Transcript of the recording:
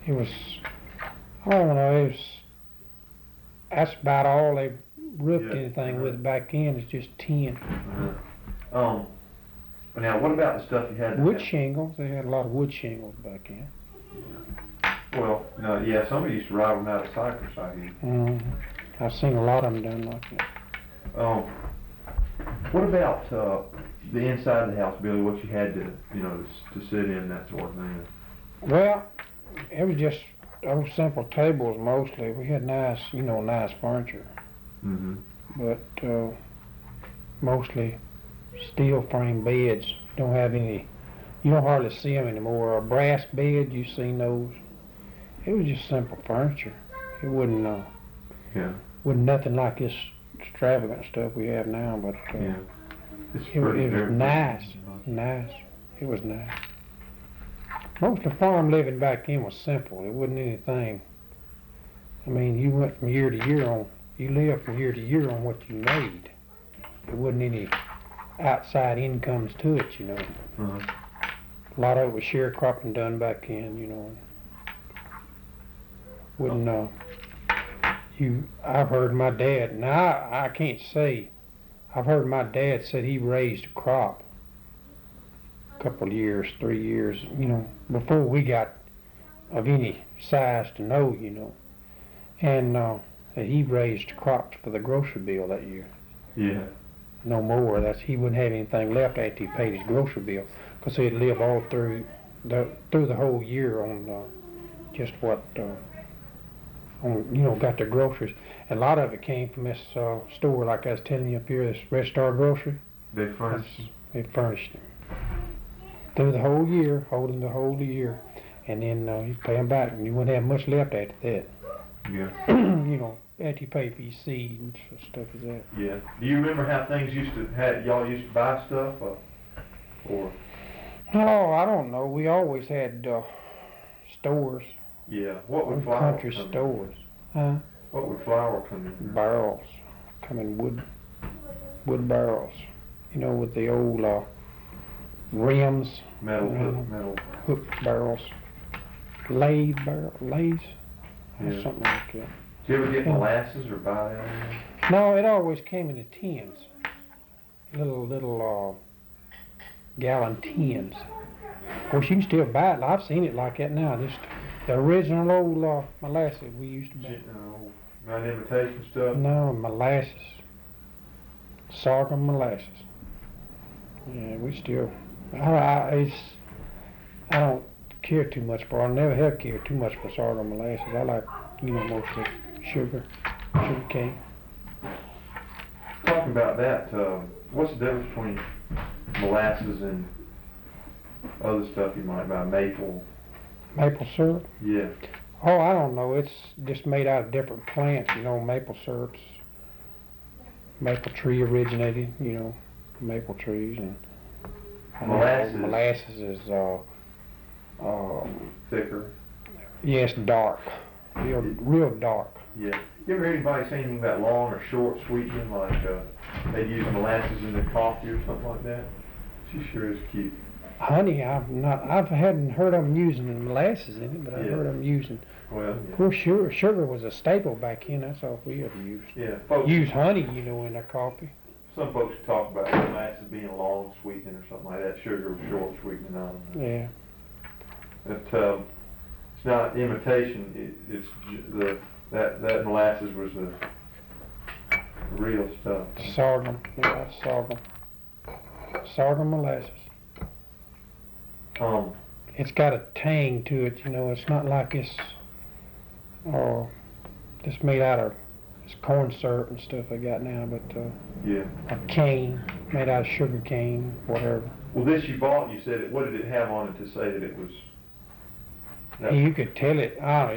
It was, I don't know, that's about all they roofed anything with back then, is just tin. Now what about the stuff you had? Wood shingles, they had a lot of wood shingles back then. Well, no, yeah, somebody used to ride them out of Cypress, I hear. I've seen a lot of them done like that. What about the inside of the house, Billy? What you had to, to sit in, that sort of thing? Well, it was just old simple tables mostly. We had nice, nice furniture. Mm-hmm. But mostly steel frame beds. Don't have any. You don't hardly see them anymore. A brass bed, you seen those? It was just simple furniture. It wasn't. Wasn't nothing like this extravagant stuff we have now. But it was nice. Nice. It was nice. Most of the farm living back then was simple. It wasn't anything. I mean, you went from year to year on. You lived from year to year on what you made. There wasn't any outside incomes to it, Uh-huh. A lot of it was sharecropping done back then, Wouldn't I've heard my dad. Now I can't say. I've heard my dad said he raised a crop. Couple of years, 3 years, before we got of any size to know, and that he raised crops for the grocery bill that year. Yeah. No more. He wouldn't have anything left after he paid his grocery bill, because he'd live all through the whole year on just what got their groceries. And a lot of it came from this store, like I was telling you up here, this Red Star Grocery. They furnished. They furnished them through the whole year, holding the whole year, and then you pay them back, and you wouldn't have much left after that. Yeah. After you pay for your seed and stuff like that. Yeah. Do you remember how things y'all used to buy stuff, or? Oh, I don't know. We always had stores. Yeah. What would flour country come stores? In? Huh? What would flour come in? Barrels, come in wood barrels. With the old rims. Metal. Hook barrels. Lathes. Yeah. Something like that. Did you ever get molasses or buy that? No, it always came in the tins. Little gallon tins. Of course, you can still buy it. I've seen it like that now. Just the original old molasses we used to buy. Not imitation stuff? No, molasses. Sorghum molasses. Yeah, we still. I don't care too much for. I never have cared too much for sorghum molasses. I like, mostly sugar cane. Talking about that, what's the difference between molasses and other stuff you might buy? Maple syrup? Yeah. Oh, I don't know. It's just made out of different plants. Maple syrup's maple tree originated. Maple trees, and molasses is thicker. Yes, dark, real dark. Yeah. You ever hear anybody say anything about long or short sweetening, like they use molasses in their coffee or something like that? She sure is cute. Honey, I hadn't heard of them using molasses in it, but I heard them using. Well, Of course, sugar was a staple back then. That's all we ever used. Yeah. Use honey, in their coffee. Some folks talk about molasses being long sweetening or something like that. Sugar was short sweetening. I don't know. Yeah. But it's not imitation. It's that molasses was the real stuff. Sorghum. Yeah, sorghum. Sorghum molasses. It's got a tang to it, It's not like it's made out of corn syrup and stuff I got now, but a cane made out of sugar cane, whatever. Well, this you bought, you said, what did it have on it to say that it was? You could tell it. I don't know,